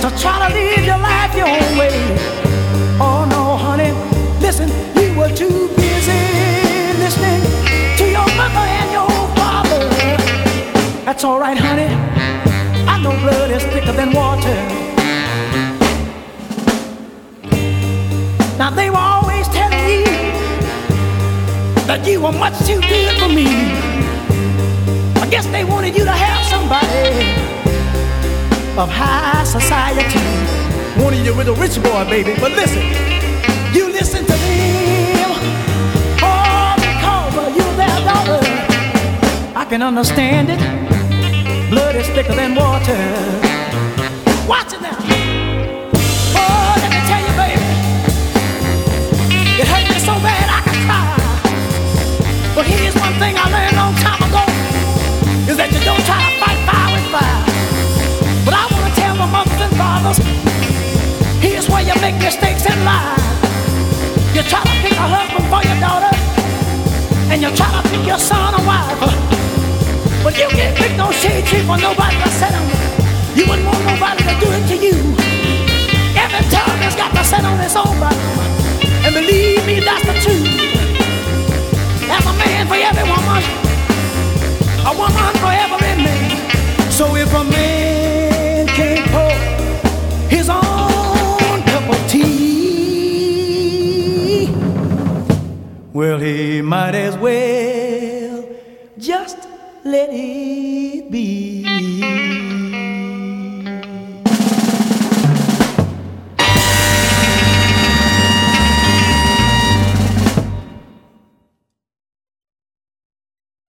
to try to live your life your own way. Oh no, honey, listen, you were too busy listening to your mother and your father. That's all right, honey, I know blood is thicker than water. Now they were always telling you that you were much too good for me. I guess they wanted you to have somebody of high society. Wanted you with a rich boy, baby. But listen, you listen to them. Oh, because you're their daughter. I can understand it. Blood is thicker than water. Watch it now. Oh, let me tell you, baby, it hurt me so bad I could cry. But here's one thing I learned a long time ago, is that you don't try to fight fire with fire. But I want to tell my mothers and fathers, here's where you make mistakes and lie. You try to pick a husband for your daughter, and you try to pick your son a wife. But you can't pick no shade tree for nobody to sit on. You wouldn't want nobody to do it to you. Every tongue has got to sit on its own bottom. And believe me, that's the truth. There's a man for every woman, a woman for every man. So if a man can't pour his own cup of tea, well, he might as well just let it be.